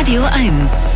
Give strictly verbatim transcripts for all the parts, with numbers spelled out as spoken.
Radio eins.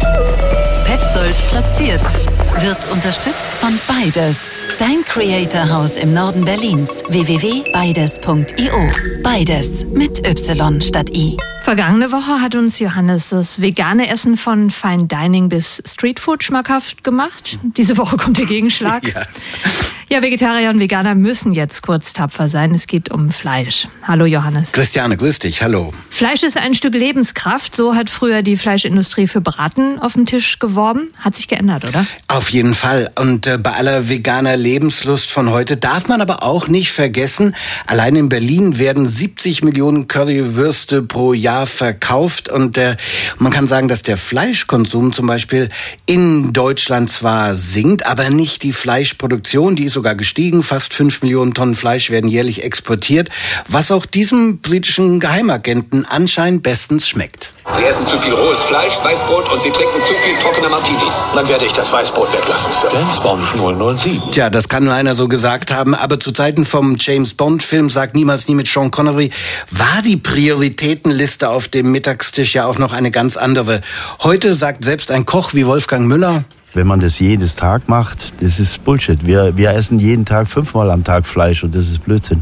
Petzold platziert. Wird unterstützt von Beides. Dein Creator-Haus im Norden Berlins. w w w punkt beides punkt i o. Beides mit Y statt I. Vergangene Woche hat uns Johannes das vegane Essen von Fine Dining bis Streetfood schmackhaft gemacht. Diese Woche kommt der Gegenschlag. Ja. Ja, Vegetarier und Veganer müssen jetzt kurz tapfer sein. Es geht um Fleisch. Hallo Johannes. Christiane, grüß dich. Hallo. Fleisch ist ein Stück Lebenskraft. So hat früher die Fleischindustrie für Braten auf dem Tisch geworben. Hat sich geändert, oder? Auf jeden Fall. Und äh, bei aller veganer Lebenslust von heute darf man aber auch nicht vergessen, allein in Berlin werden siebzig Millionen Currywürste pro Jahr verkauft. Und äh, man kann sagen, dass der Fleischkonsum zum Beispiel in Deutschland zwar sinkt, aber nicht die Fleischproduktion, die ist sogar gestiegen. Fast fünf Millionen Tonnen Fleisch werden jährlich exportiert, was auch diesem britischen Geheimagenten anscheinend bestens schmeckt. Sie essen zu viel rohes Fleisch, Weißbrot und Sie trinken zu viel trockene Martinis. Dann werde ich das Weißbrot weglassen, Sir. James Bond null null sieben. Tja, das kann nur einer so gesagt haben, aber zu Zeiten vom James-Bond-Film Sag niemals nie mit Sean Connery war die Prioritätenliste auf dem Mittagstisch ja auch noch eine ganz andere. Heute sagt selbst ein Koch wie Wolfgang Müller: Wenn man das jedes Tag macht, das ist Bullshit. Wir, wir essen jeden Tag fünfmal am Tag Fleisch und das ist Blödsinn.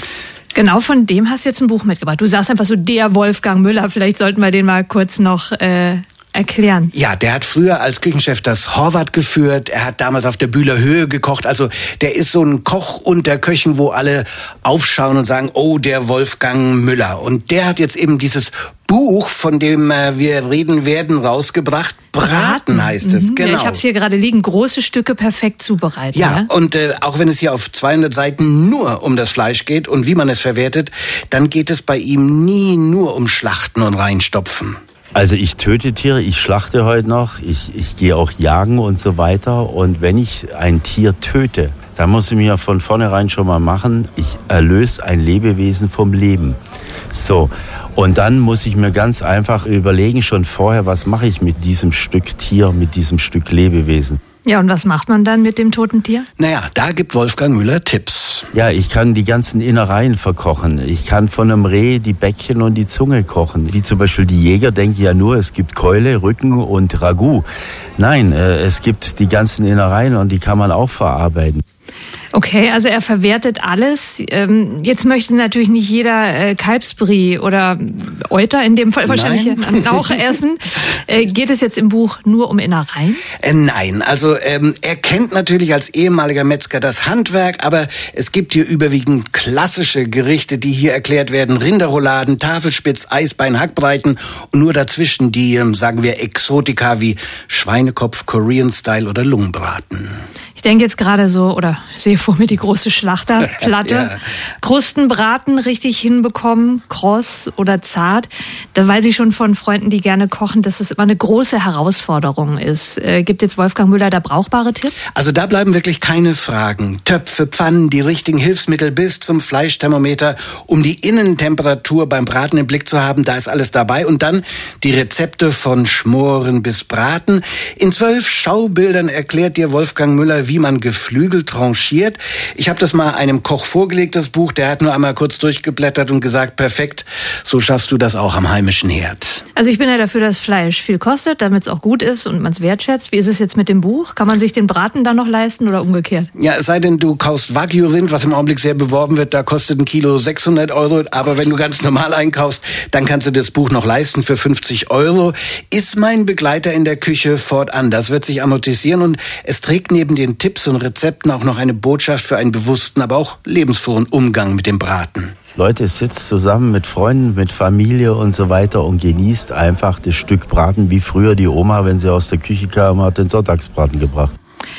Genau, von dem hast du jetzt ein Buch mitgebracht. Du sagst einfach so, der Wolfgang Müller. Vielleicht sollten wir den mal kurz noch äh, erklären. Ja, der hat früher als Küchenchef das Horvath geführt. Er hat damals auf der Bühler Höhe gekocht. Also der ist so ein Koch unter Köchen, wo alle aufschauen und sagen, oh, der Wolfgang Müller. Und der hat jetzt eben dieses Buch, von dem äh, wir reden werden, rausgebracht. Braten, Braten heißt es, mhm. genau. Ja, ich habe es hier gerade liegen. Große Stücke perfekt zubereitet. Ja, ja? und äh, auch wenn es hier auf zweihundert Seiten nur um das Fleisch geht und wie man es verwertet, dann geht es bei ihm nie nur um Schlachten und Reinstopfen. Also ich töte Tiere, ich schlachte heute noch, ich, ich gehe auch jagen und so weiter. Und wenn ich ein Tier töte, dann muss ich mir von vornherein schon mal machen, ich erlöse ein Lebewesen vom Leben. So, und dann muss ich mir ganz einfach überlegen, schon vorher, was mache ich mit diesem Stück Tier, mit diesem Stück Lebewesen. Ja, und was macht man dann mit dem toten Tier? Naja, da gibt Wolfgang Müller Tipps. Ja, ich kann die ganzen Innereien verkochen. Ich kann von einem Reh die Bäckchen und die Zunge kochen. Wie zum Beispiel die Jäger denken ja nur, es gibt Keule, Rücken und Ragout. Nein, äh, es gibt die ganzen Innereien und die kann man auch verarbeiten. Okay, also er verwertet alles. Ähm, jetzt möchte natürlich nicht jeder äh, Kalbsbrie oder Euter in dem Fall wahrscheinlich Nein. auch essen. Äh, geht es jetzt im Buch nur um Innereien? Äh, nein, also ähm, er kennt natürlich als ehemaliger Metzger das Handwerk, aber es gibt hier überwiegend klassische Gerichte, die hier erklärt werden. Rinderrouladen, Tafelspitz, Eisbein, Hackbreiten und nur dazwischen die, ähm, sagen wir, Exotika wie Schweinekopf, Korean Style oder Lungenbraten. Ich denke jetzt gerade so, oder sehe vor mir die große Schlachterplatte. Ja. Krustenbraten richtig hinbekommen, kross oder zart. Da weiß ich schon von Freunden, die gerne kochen, dass es immer eine große Herausforderung ist. Äh, gibt jetzt Wolfgang Müller da brauchbare Tipps? Also da bleiben wirklich keine Fragen. Töpfe, Pfannen, die richtigen Hilfsmittel bis zum Fleischthermometer, um die Innentemperatur beim Braten im Blick zu haben. Da ist alles dabei. Und dann die Rezepte von Schmoren bis Braten. In zwölf Schaubildern erklärt dir Wolfgang Müller, wie man Geflügel tranchiert. Ich habe das mal einem Koch vorgelegt, das Buch. Der hat nur einmal kurz durchgeblättert und gesagt, perfekt, so schaffst du das auch am heimischen Herd. Also ich bin ja dafür, dass Fleisch viel kostet, damit es auch gut ist und man es wertschätzt. Wie ist es jetzt mit dem Buch? Kann man sich den Braten dann noch leisten oder umgekehrt? Ja, es sei denn, du kaufst Wagyu-Rind, was im Augenblick sehr beworben wird. Da kostet ein Kilo sechshundert Euro. Aber wenn du ganz normal einkaufst, dann kannst du das Buch noch leisten für fünfzig Euro. Ist mein Begleiter in der Küche fortan. Das wird sich amortisieren und es trägt neben den Tipps und Rezepten auch noch eine Botschaft für einen bewussten, aber auch lebensfrohen Umgang mit dem Braten. Leute, sitzt zusammen mit Freunden, mit Familie und so weiter und genießt einfach das Stück Braten, wie früher die Oma, wenn sie aus der Küche kam, hat den Sonntagsbraten gebracht.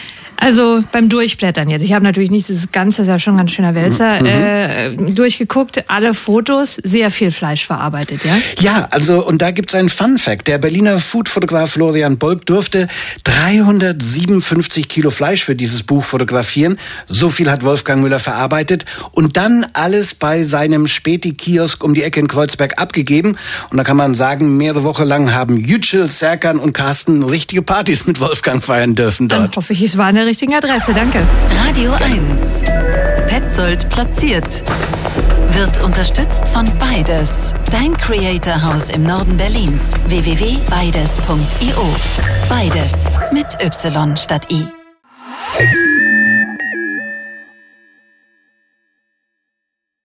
Also beim Durchblättern jetzt. Ich habe natürlich nicht das Ganze, das ist ja schon ein ganz schöner Wälzer, mhm. äh, durchgeguckt. Alle Fotos, sehr viel Fleisch verarbeitet, ja? Ja, also und da gibt's einen Fun-Fact. Der Berliner Foodfotograf Florian Bolk durfte dreihundertsiebenundfünfzig Kilo Fleisch für dieses Buch fotografieren. So viel hat Wolfgang Müller verarbeitet und dann alles bei seinem Späti-Kiosk um die Ecke in Kreuzberg abgegeben. Und da kann man sagen, mehrere Wochen lang haben Yücel, Serkan und Carsten richtige Partys mit Wolfgang feiern dürfen dort. Dann hoffe ich, es war eine richtige Adresse. Danke. Radio eins. Petzold platziert. wird unterstützt von Beides. Dein Creator-Haus im Norden Berlins. w w w punkt beides punkt i o. Beides mit Y statt I.